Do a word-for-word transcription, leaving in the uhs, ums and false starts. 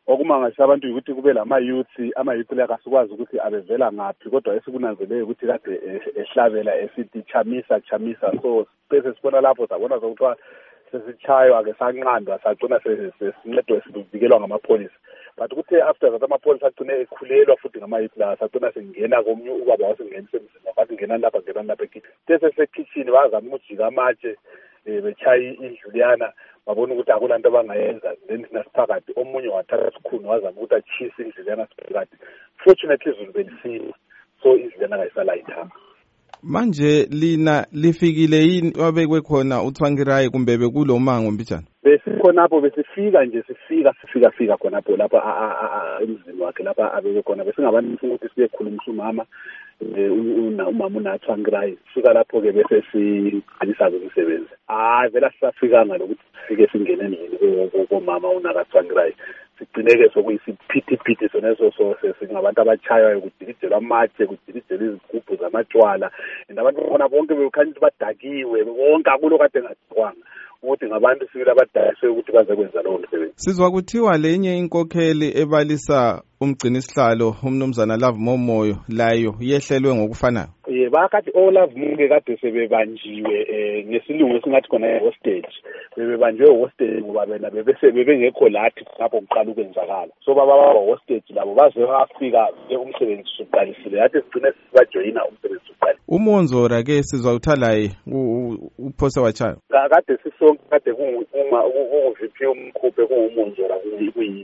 Okumangalisha abantu ukuthi kube lama youth ama youth la kasikwazi ukuthi abevela ngaphi kodwa esikunanzelele ukuthi kade ehlabela esithi chamisa chamisa so bese sibona lapho sabona ukuthi sesichaywa ke sanqandwa sagcina sesincedwe sivikelwa ngamapholisa but ukuthi after that amapholisa agcine ekhulelwa futhi ngama youth la sagcina singena komnye ubaba wasingenisa emzini bathi ngena lapha ngena lapha ekhitchen bese sekitchen bazama ukujika amatshe bechayi indluliyana babona ukuthi akulanto abangayenza then sinasiphakathi omunye wathatha isikhuni wazama ukuthi achise indluliyana siphakathi fortunately izulu belisile so indluliyana kayisalayithanga. Manje lina lifikile yini wabekwe khona uThwangirai kumbe bekulo mango mbijana? Besikhonapho besifika nje sifika sifika fika khonapho lapha emzini wakhe lapha abeke khona besingabantu ukuthi siye khulumisa umama umama unaThwangirai sifika lapho ke bese siqinisa umsebenzi. Hayi vela sisafika ngalokuthi sifike singene endlini komama unaThwangirai. Sigcineke sokuyisiphithiphithi soneso so singabantu abachayayo kudilijelwa amatshe kudilijelwa izigubhu zamatshwala and abantu khona bonke bekhanya ukuthi badakiwe wonke akulo kade ngazikwanga ukuthi ngabantu sibili abadayiswe ukuthi baze kwenza lowo msebenzi. Sizwa kuthiwa lenye inkokheli ebalisa umgcinisihlalo umnumzana Love Momoyo layo yehlelwe ngokufanayo. Eh bakade oLove Muke kade sebebanjiwe ngesilungu esingathi khona hostage bebebanjwe hostage ngoba bena bebese bebengekho lathi lapho kuqala ukwenzakala so baba baba hostage labo baze bafika umsebenzi usuqalisile yathi sigcine sibajoyina umsebenzi uqala. uMonzora ke sizwa uthalaye uphose wachayo kade sisonke kade kuma uma uVP umkhuphe kuuMonzora kuyi